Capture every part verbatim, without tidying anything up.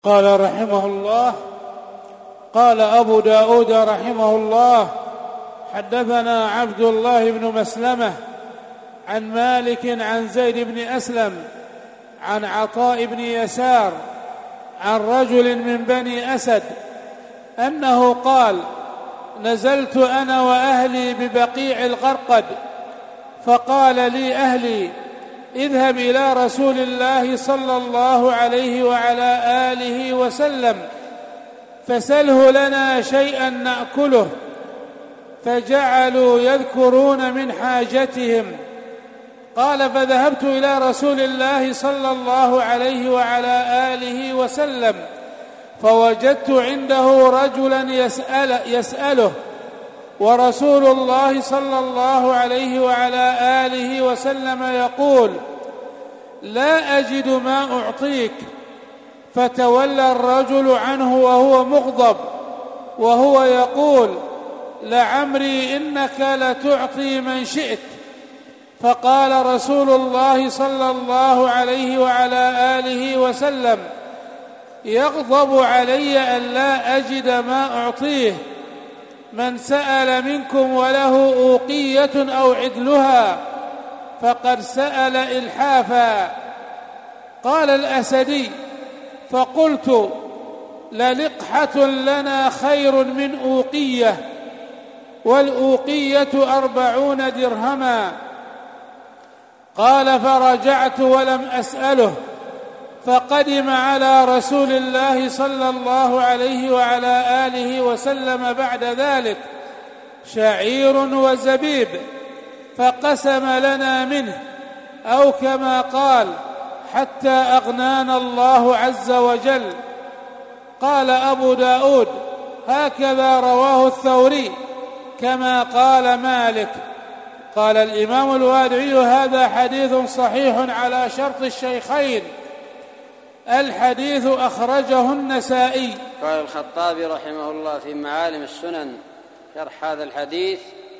قال رحمه الله: قال أبو داود رحمه الله: حدثنا عبد الله بن مسلمة عن مالك عن زيد بن أسلم عن عطاء بن يسار عن رجل من بني أسد أنه قال: نزلت أنا وأهلي ببقيع الغرقد، فقال لي أهلي: اذهب إلى رسول الله صلى الله عليه وعلى آله وسلم فسله لنا شيئا نأكله، فجعلوا يذكرون من حاجتهم. قال: فذهبت إلى رسول الله صلى الله عليه وعلى آله وسلم فوجدت عنده رجلا يسأل يسأله، ورسول الله صلى الله عليه وعلى آله وسلم يقول: لا أجد ما أعطيك. فتولى الرجل عنه وهو مغضب وهو يقول: لعمري إنك لتعطي من شئت. فقال رسول الله صلى الله عليه وعلى آله وسلم: يغضب علي أن لا أجد ما أعطيه، من سأل منكم وله أوقية أو عدلها فقد سأل إلحافا. قال الأسدي: فقلت: للقحة لنا خير من أوقية، والأوقية أربعون درهما. قال: فرجعت ولم أسأله، فقدم على رسول الله صلى الله عليه وعلى آله وسلم بعد ذلك شعير وزبيب، فقسم لنا منه، أو كما قال: حتى أغنانا الله عز وجل. قال أبو داود: هكذا رواه الثوري كما قال مالك. قال الإمام الوادعي: هذا حديث صحيح على شرط الشيخين. الحديث أخرجه النسائي. قال الخطابي رحمه الله في معالم السنن شرح هذا الحديث: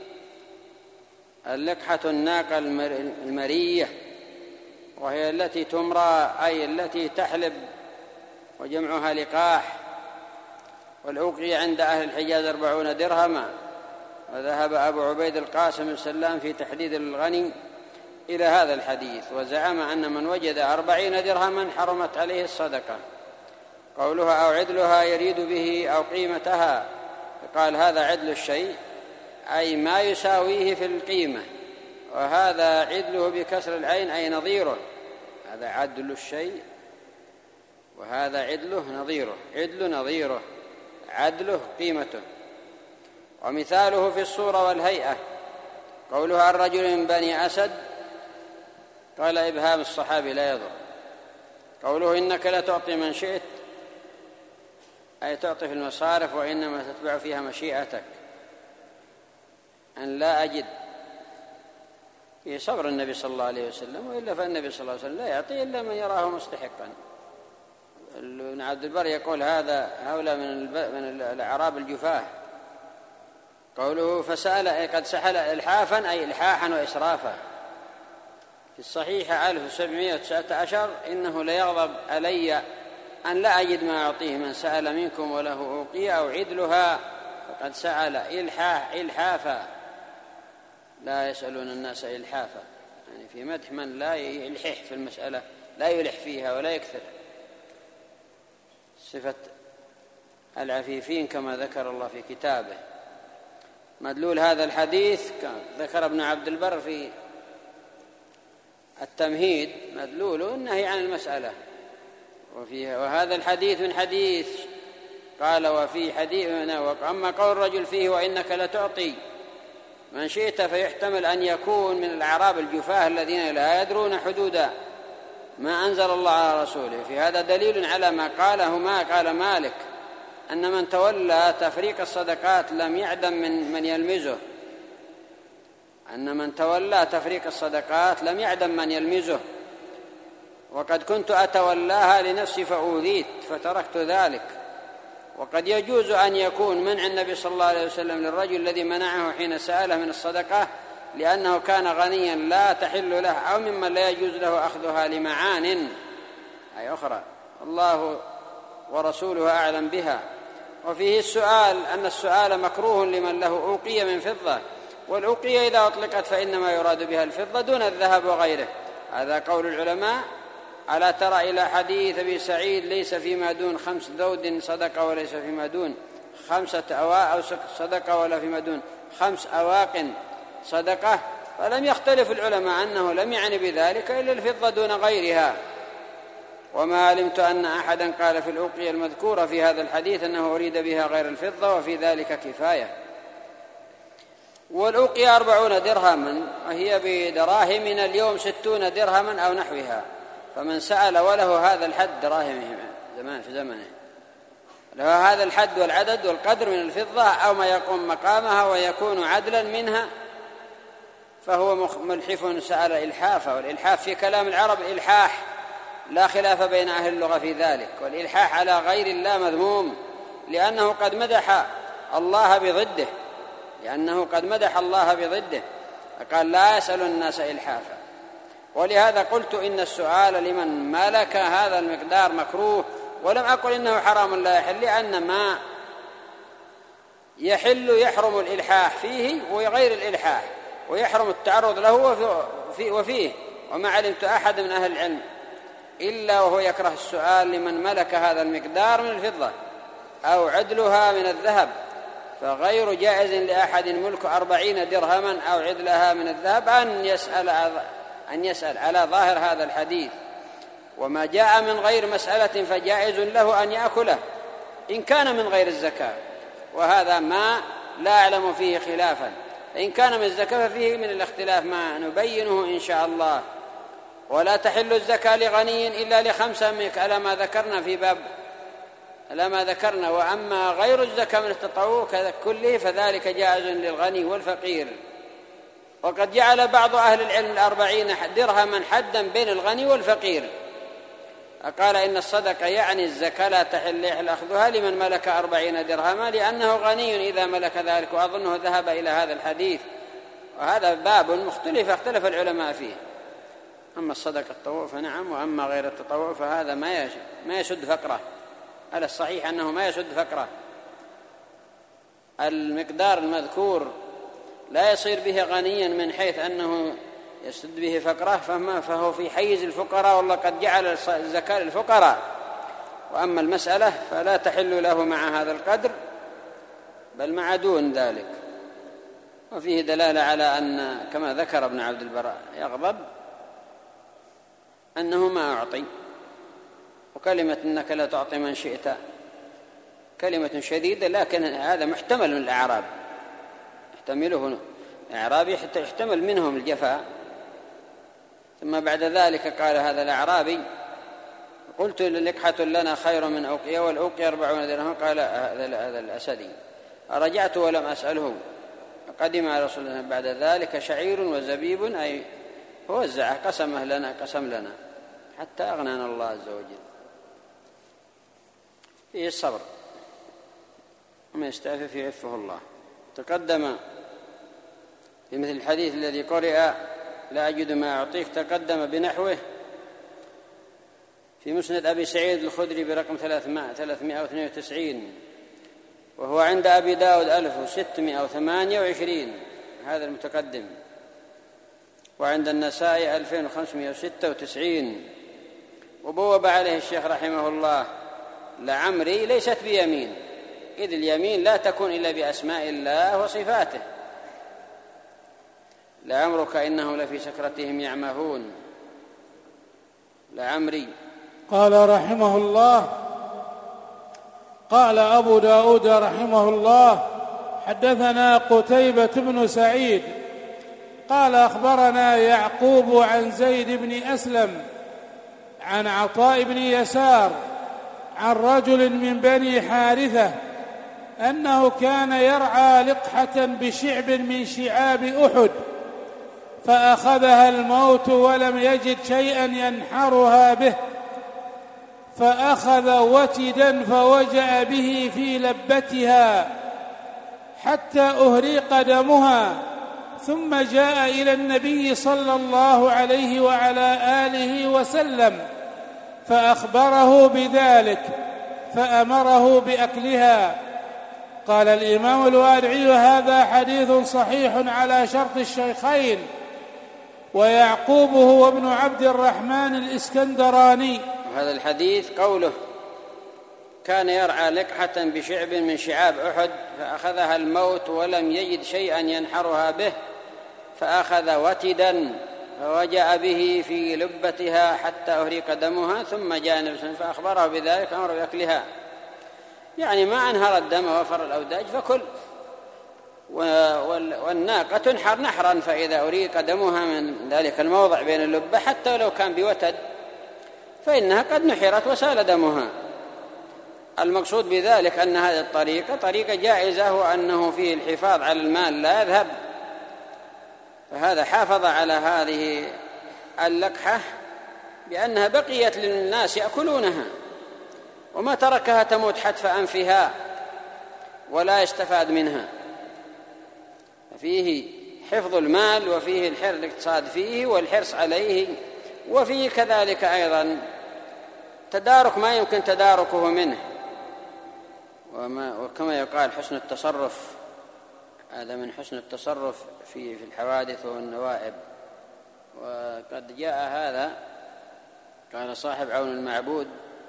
اللقحة الناقة المرية، وهي التي تمرى أي التي تحلب، وجمعها لقاح. والأوقية عند أهل الحجاز أربعون درهما. وذهب أبو عبيد القاسم بن سلام في تحديد الغني إلى هذا الحديث، وزعم أن من وجد أربعين درهما حرمت عليه الصدقة. قولها أو عدلها يريد به أو قيمتها، قال: هذا عدل الشيء أي ما يساويه في القيمة، وهذا عدله بكسر العين أي نظيره. هذا عدل الشيء وهذا عدله نظيره، عدل نظيره، عدله قيمته. ومثاله في الصورة والهيئة قولها: الرجل من بني أسد، قال إبهام الصحابي لا يضر. قوله: إنك لا تعطي من شئت، أي تعطي في المصارف، وإنما تتبع فيها مشيئتك. أن لا أجد في صبر النبي صلى الله عليه وسلم، وإلا فالنبي صلى الله عليه وسلم لا يعطي إلا من يراه مستحقا. ابن عبد البر يقول: هذا هؤلاء من الأعراب الجفاه. قوله: فسأل قد سحل إلحافا أي إلحاحا وإسرافا. في الصحيح ألف وسبعمائة وتسعة عشر: إنه ليغضب علي أن لا أجد ما أعطيه، من سأل منكم وله أوقية أو عدلها فقد سأل إلحاح إلحافا. لا يسألون الناس إلحافا، يعني في مدح من لا يلحح في المسألة، لا يلح فيها ولا يكثر. صفة العفيفين كما ذكر الله في كتابه. مدلول هذا الحديث ذكر ابن عبد البر في التمهيد، مدلوله النهي عن المسألة. وفيها وهذا الحديث من حديث، قال: وفي حديث. أما قول الرجل فيه: وإنك لتعطي من شئت، فيحتمل أن يكون من الأعراب الجفاه الذين لا يدرون حدود ما أنزل الله على رسوله. في هذا دليل على ما قاله ما قال مالك، أن من تولى تفريق الصدقات لم يعدم من من يلمزه، أن من تولى تفريق الصدقات لم يعدم من يلمزه. وقد كنت أتولاها لنفسي فأوذيت فتركت ذلك. وقد يجوز أن يكون منع النبي صلى الله عليه وسلم للرجل الذي منعه حين سأله من الصدقة لأنه كان غنيا لا تحل له، أو ممن لا يجوز له أخذها لمعان أي أخرى. الله ورسوله أعلم بها. وفيه السؤال أن السؤال مكروه لمن له أوقية من فضة، والأوقية إذا أطلقت فإنما يراد بها الفضة دون الذهب وغيره. هذا قول العلماء. ألا ترى إلى حديث أبي سعيد ليس فيما دون خمس ذود صدقة وليس فيما دون خمسة أواق أو صدقة ولا فيما دون خمس أواق صدقة، فلم يختلف العلماء أنه لم يعني بذلك إلا الفضة دون غيرها. وما علمت أن أحدا قال في الأوقية المذكورة في هذا الحديث أنه أريد بها غير الفضة، وفي ذلك كفاية. والأوقية أربعون درهما، وهي بدراهمنا اليوم ستون درهما أو نحوها، فمن سأل وله هذا الحد دراهم زمان في زمنه له هذا الحد والعدد والقدر من الفضة أو ما يقوم مقامها ويكون عدلا منها فهو ملحف سأل إلحافا. والإلحاف في كلام العرب إلحاح، لا خلاف بين أهل اللغة في ذلك. والإلحاح على غير الله مذموم، لأنه قد مدح الله بضده لأنه قد مدح الله بضده فقال لا يسأل الناس إلحافا. ولهذا قلت إن السؤال لمن ملك هذا المقدار مكروه، ولم أقل إنه حرام لا يحل، لأن ما يحل يحرم الإلحاح فيه وغير الإلحاح، ويحرم التعرض له وفيه. وما علمت أحد من أهل العلم إلا وهو يكره السؤال لمن ملك هذا المقدار من الفضة أو عدلها من الذهب، فغير جائز لأحد ملك أربعين درهما أو عدلها من الذهب أن يسأل أن يسأل على ظاهر هذا الحديث. وما جاء من غير مسألة فجائز له أن يأكله إن كان من غير الزكاة، وهذا ما لا أعلم فيه خلافا. إن كان من الزكاة فيه من الاختلاف ما نبينه إن شاء الله. ولا تحل الزكاة لغني إلا لخمسة على ما ذكرنا في باب على ما ذكرنا. وأما غير الزكاة من التطوع كله فذلك جائز للغني والفقير. وقد جعل بعض أهل العلم الأربعين درهما حدا بين الغني والفقير، قال إن الصدقة يعني الزكاة لا تحل أخذها لمن ملك أربعين درهما لأنه غني إذا ملك ذلك، وأظنه ذهب إلى هذا الحديث. وهذا باب مختلف اختلف العلماء فيه. أما الصدقة التطوع فنعم، وأما غير التطوع فهذا ما ما يشد فقره. على الصحيح أنه ما يشد فقره. المقدار المذكور لا يصير به غنيا من حيث أنه يسد به فقره، فما فهو في حيز الفقراء، والله قد جعل الزكاة للفقراء. وأما المسألة فلا تحل له مع هذا القدر بل مع دون ذلك. وفيه دلالة على أن كما ذكر ابن عبد البر يغضب أنه ما أعطي. وكلمة إنك لا تعطي من شئت كلمة شديدة، لكن هذا محتمل من الأعراب، يحتمله أعرابي حتى يحتمل منهم الجفاء. ثم بعد ذلك قال هذا الأعرابي قلت لقحة لنا خير من أوقية والأوقية أربعون درهم. قال هذا الأسدي رجعت ولم أسأله. قدم على رسول الله بعد ذلك شعير وزبيب، أي وزع قسمه لنا قسم لنا حتى أغنانا الله عز وجل. فيه الصبر وما يستعفف يعفه الله. تقدم في مثل الحديث الذي قرئ لا أجد ما أعطيك، تقدم بنحوه في مسند أبي سعيد الخدري برقم ثلاثمائة واثنين وتسعين، وهو عند أبي داود ألف وستمائة وثمانية وعشرين، هذا المتقدم. وعند النسائي ألفين وخمسمائة وستة وتسعين. وبوب عليه الشيخ رحمه الله لعمري ليست بيمين، إذ اليمين لا تكون إلا بأسماء الله وصفاته. لعمرك إنهم لفي سكرتهم يعمهون. لعمري. قال رحمه الله: قال أبو داود رحمه الله: حدثنا قتيبة بن سعيد قال أخبرنا يعقوب عن زيد بن أسلم عن عطاء بن يسار عن رجل من بني حارثة أنه كان يرعى لقحة بشعب من شعاب أحد، فأخذها الموت ولم يجد شيئا ينحرها به، فأخذ وتدا فوجأ به في لبتها حتى أهريق دمها، ثم جاء إلى النبي صلى الله عليه وعلى آله وسلم فأخبره بذلك، فأمره بأكلها. قال الإمام الوادعي: هذا حديث صحيح على شرط الشيخين. ويعقوب هو ابن عبد الرحمن الإسكندراني. هذا الحديث قوله: كان يرعى لقحة بشعب من شعاب أحد فأخذها الموت ولم يجد شيئا ينحرها به، فأخذ وتدا فوجأ به في لبتها حتى أهريق دمها، ثم جاء النبي صلى الله عليه وسلم فأخبره بذلك أمر بأكلها. يعني ما أنهر الدم ووفر الأوداج فكل. والناقة تنحر نحرا، فإذا أريق دمها من ذلك الموضع بين اللبة حتى لو كان بوتد فإنها قد نحرت وسال دمها. المقصود بذلك أن هذه الطريقة طريقة جائزة، وأنه فيه الحفاظ على المال لا يذهب، فهذا حافظ على هذه اللقحة بأنها بقيت للناس يأكلونها، وما تركها تموت حتف أنفها ولا يستفاد منها. فيه حفظ المال، وفيه الحرص الاقتصاد فيه والحرص عليه، وفيه كذلك أيضا تدارك ما يمكن تداركه منه، وما وكما يقال حسن التصرف. هذا من حسن التصرف في في الحوادث والنوائب. وقد جاء هذا، كان صاحب عون المعبود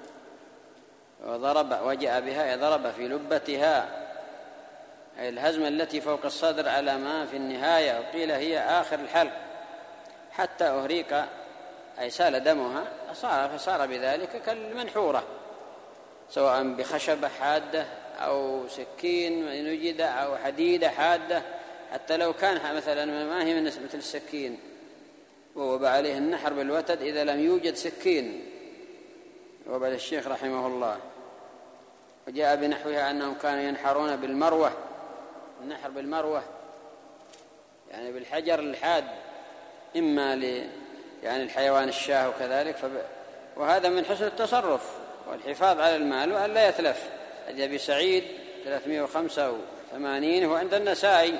وضرب وجاء بها ضرب في لبتها، أي الهزمة التي فوق الصدر على ما في النهاية، وقيل هي آخر الحلق، حتى أهريق أي سال دمها، صار فصار بذلك كالمنحورة، سواء بخشبة حادة أو سكين نجد أو حديدة حادة، حتى لو كان مثلا ما هي مثل السكين ووضع عليه النحر بالوتد إذا لم يوجد سكين. وبعد الشيخ رحمه الله وجاء بنحوها أنهم كانوا ينحرون بالمروة، النحر بالمروة يعني بالحجر الحاد، إما ل يعني الحيوان الشاه وكذلك. فب... وهذا من حسن التصرف والحفاظ على المال وأن لا يتلف. أبي سعيد ثلاثمائة وخمسة وثمانين هو عند النسائي: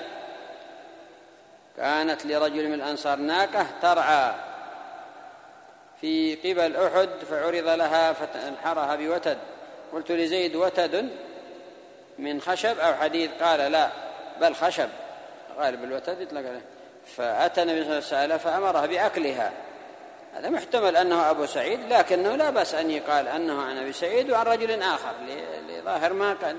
كانت لرجل من الأنصار ناقة ترعى في قبل أحد فعرض لها فانحرها بوتد، قلت لزيد: وتد من خشب أو حديد؟ قال: لا بل خشب، غالب الوتد يطلق عليه. فأتى النبي صلى الله عليه وسلم فأمره بأكلها. هذا محتمل أنه أبو سعيد، لكنه لا بأس أن يقال أنه عن أبي سعيد وعن رجل آخر لظاهر ما قد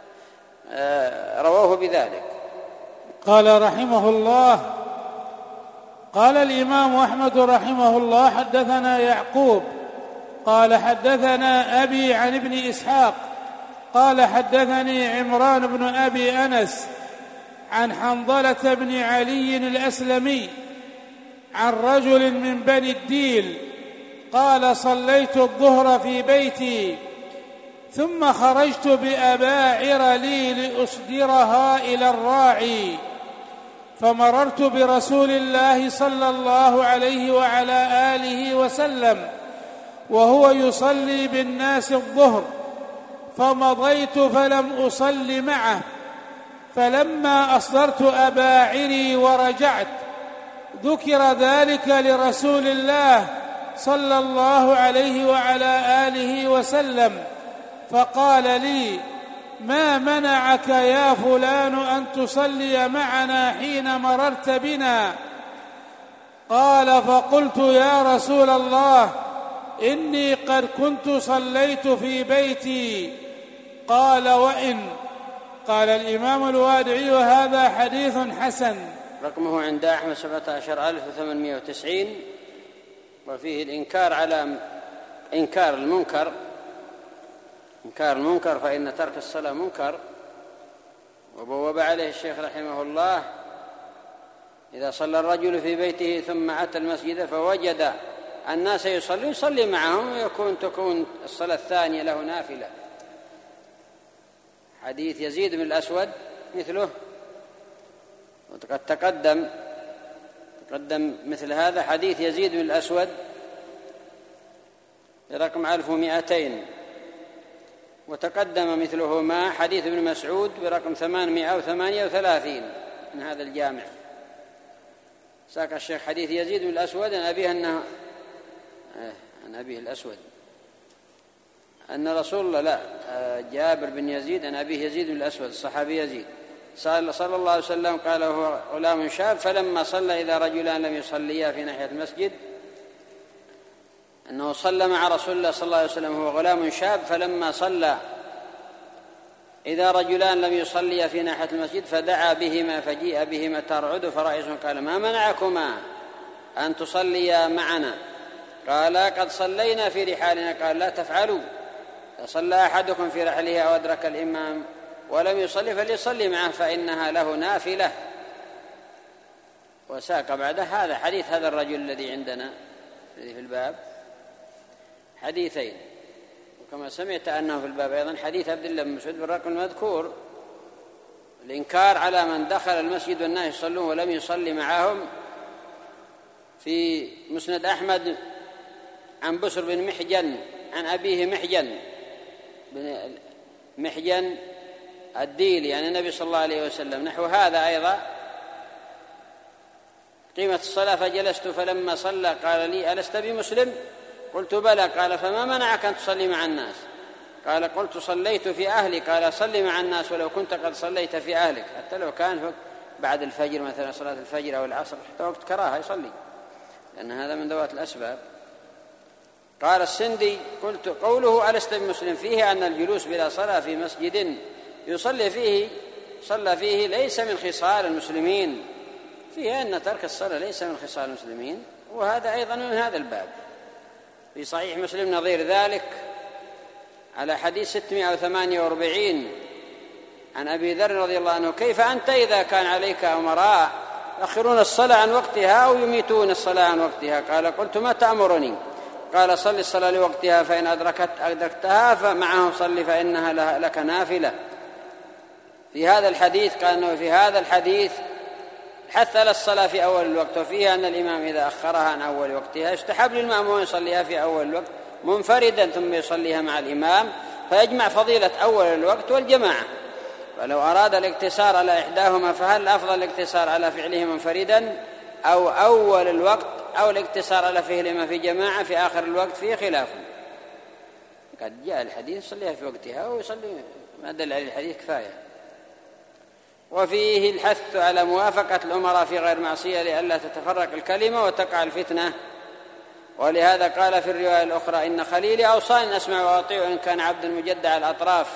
رواه بذلك. قال رحمه الله: قال الإمام أحمد رحمه الله: حدثنا يعقوب قال حدثنا أبي عن ابن إسحاق قال حدثني عمران بن أبي أنس عن حنظلة بن علي الأسلمي عن رجل من بني الديل قال: صليت الظهر في بيتي ثم خرجت بأباعر لي لأصدرها إلى الراعي، فمررت برسول الله صلى الله عليه وعلى آله وسلم وهو يصلي بالناس الظهر، فمضيت فلم أصل معه، فلما أصدرت أباعري ورجعت ذكر ذلك لرسول الله صلى الله عليه وعلى آله وسلم، فقال لي: ما منعك يا فلان أن تصلي معنا حين مررت بنا؟ قال: فقلت: يا رسول الله، إني قد كنت صليت في بيتي. قال: وإن. قال الإمام الوادعي: هذا حديث حسن. رقمه عند أحمد سبعة عشر ألف وثمانمائة وتسعين، وفيه الإنكار على إنكار المنكر، إنكار المنكر فإن ترك الصلاة منكر. وبوب عليه الشيخ رحمه الله: إذا صلى الرجل في بيته ثم أتى المسجد فوجد الناس يصلون يصلي معهم، ويكون تكون الصلاة الثانية له نافلة. حديث يزيد بن الأسود مثله، وقد تقدم تقدم مثل هذا حديث يزيد بن الأسود برقم ألف ومئتين، وتقدم مثلهما حديث ابن مسعود برقم ثمانمائة وثمانية وثلاثين من هذا الجامع. ساق الشيخ حديث يزيد بن الأسود عن أبيه أنه عن أبيه الأسود أن رسول الله لا جابر بن يزيد عن أبيه يزيد بن الأسود الصحابي يزيد صلى الله عليه وسلم قال هو غلام شاب فلما صلى إذا رجلان لم يصليا في ناحية المسجد، أنه صلى مع رسول الله صلى الله عليه وسلم هو غلام شاب فلما صلى إذا رجلان لم يصليا في ناحية المسجد فدعا بهما فجيء بهما ترعد فرئيسهم قال ما منعكما أن تصليا معنا؟ قال قد صلينا في رحالنا. قال لا تفعلوا، صلى أحدكم في رحله أو أدرك الإمام ولم يصلي فليصلي معه فإنها له نافلة. وساق بعد هذا حديث هذا الرجل الذي عندنا الذي في الباب حديثين، وكما سمعت أنه في الباب أيضا حديث عبد الله بن مسعود بالرقم المذكور، الإنكار على من دخل المسجد والناس يصلون ولم يصلي معهم. في مسند أحمد عن بسر بن محجن عن أبيه محجن بن محجن الديلي يعني النبي صلى الله عليه وسلم نحو هذا أيضا: قيمة الصلاة فجلست فلما صلى قال لي ألست بمسلم؟ قلت بلى. قال فما منعك أن تصلي مع الناس؟ قال قلت صليت في أهلي. قال صلي مع الناس ولو كنت قد صليت في أهلك، حتى لو كان بعد الفجر مثلا صلاة الفجر أو العصر حتى وقت كراهة يصلي، لأن هذا من ذوات الأسباب. قال السندي: قلت قوله ألست بمسلم فيه أن الجلوس بلا صلاة في مسجد يصلي فيه صلى فيه ليس من خصال المسلمين، فيه أن ترك الصلاة ليس من خصال المسلمين، وهذا أيضا من هذا الباب. في صحيح مسلم نظير ذلك على حديث ستمائة وثمانية وأربعين عن أبي ذر رضي الله عنه: كيف أنت إذا كان عليك أمراء يأخرون الصلاة عن وقتها أو يميتون الصلاة عن وقتها؟ قال قلت ما تأمرني؟ قال صل الصلاة لوقتها فإن أدركت أدركتها فمعهم صل فإنها لك نافلة. في هذا الحديث قال أنه في هذا الحديث حث على الصلاة في أول الوقت، وفيها أن الإمام إذا أخرها عن أول وقتها يستحب للمأموم يصليها في أول الوقت منفردا ثم يصليها مع الإمام فيجمع فضيلة أول الوقت والجماعة. فلو أراد الاقتصار على إحداهما فهل الأفضل الاقتصار على فعله منفردا أو أول الوقت أو الاقتصار على فعلهما في جماعة في آخر الوقت؟ فيه خلاف. قد جاء الحديث صليها في وقتها ويصلي ما دل عليه الحديث كفاية. وفيه الحث على موافقة الأمراء في غير معصية لئلا تتفرق الكلمة وتقع الفتنة، ولهذا قال في الرواية الأخرى: إن خليلي أوصاني أسمع وأطيع إن كان عبدا مجدع الأطراف.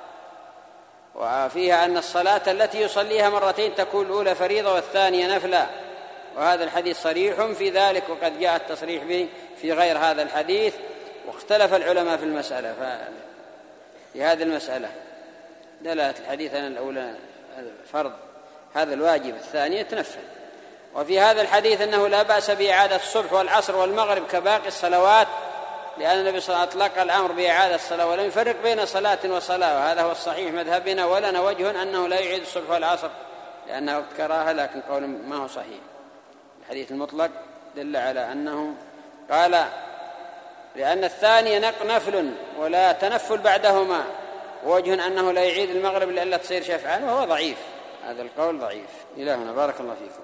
وفيها أن الصلاة التي يصليها مرتين تكون الأولى فريضة والثانية نفلا، وهذا الحديث صريح في ذلك، وقد جاء التصريح به في غير هذا الحديث، واختلف العلماء في المسألة في هذه المسألة. دلالة الحديث أن الأولى فرض هذا الواجب، الثانية تنفل. وفي هذا الحديث أنه لا بأس بإعادة الصبح والعصر والمغرب كباقي الصلوات، لأن النبي صلى الله عليه وسلم أطلق الأمر بإعادة الصلاة ولم يفرق بين صلاة وصلاة، وهذا هو الصحيح مذهبنا، ولنا وجه أنه لا يعيد الصبح والعصر لأنه وقت كراهة، لكن قول ما هو صحيح. الحديث المطلق دل على أنه قال لأن الثانية نفل ولا تنفل بعدهما، ووجه أنه لا يعيد المغرب لئلا تصير شفعا، وهو ضعيف، هذا القول ضعيف. إلهنا بارك الله فيكم.